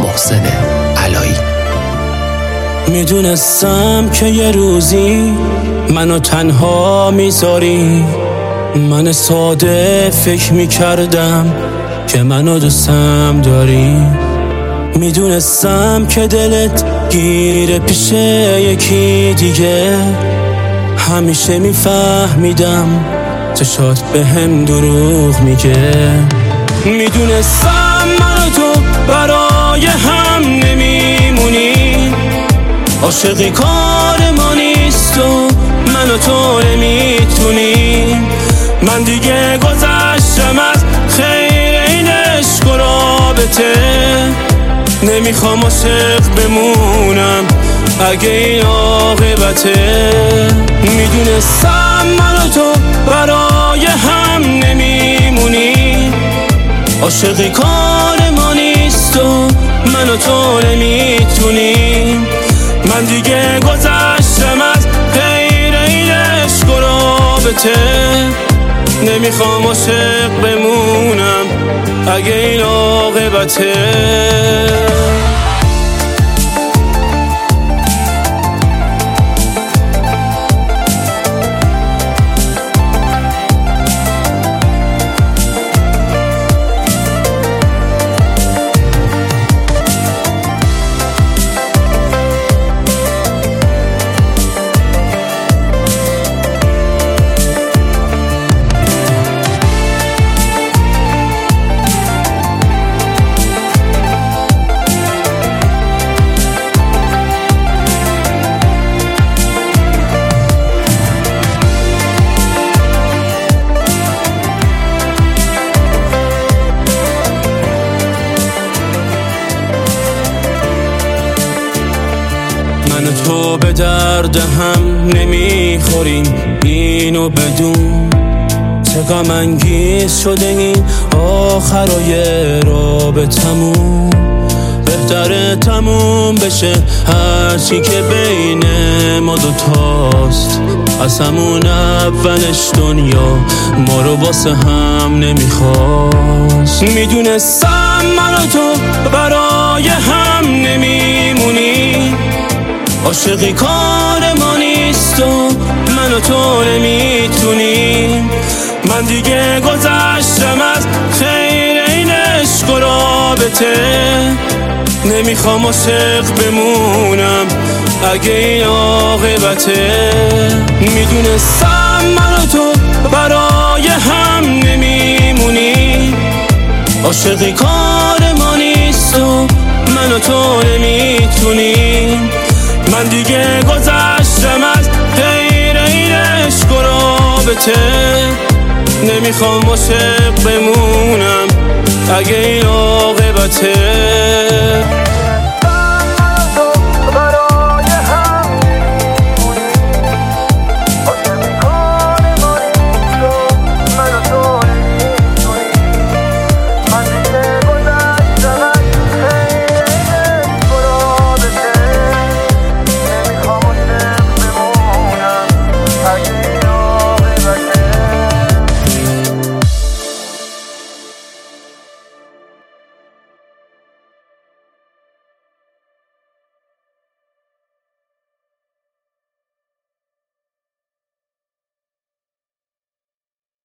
محسن علایی. میدونستم که یه روزی منو تنها میذاری، من ساده فکر میکردم که منو دوستم داری. میدونستم که دلت گیره پیش یکی دیگه، همیشه میفهمیدم چشات به هم دروغ میگه. میدونستم من و تو برای هم نمیمونیم، عاشقی کار ما نیست و من و تو نمیتونیم. من دیگه گذشتم از خیر این عشق و رابطه، نمیخوام عاشق بمونم اگه این عاقبته. میدونستم من و تو برای هم نمیمونیم، عاشقی کار ما نیست و من و تو نمیتونیم. من دیگه گذشتم از غیر این عشق و رابطه، نمیخوام عاشق بمونم اگه این عاقبته. من و تو به درد هم نمیخوریم، اینو بدون. چه غم انگیز شده این آخرای رابطمون. بهتره تموم بشه هرچی که بین ما دوتاست. از همون اولش دنیا ما رو واسه هم نمیخواست. میدونستم من و تو برای هم نمیمونیم، عاشقی کار ما نیست و من و تو نمیتونیم. من دیگه گذشتم از خیر این عشق و رابطه، نمیخوام عاشق بمونم اگه این عاقبته. میدونستم من و تو برای هم نمیمونیم، عاشقی کار ما نیست و من و تو نمیتونیم. من دیگه گذشتم از غیر این عشق و رابطه، نمیخوام عاشق بمونم اگه این عاقبته.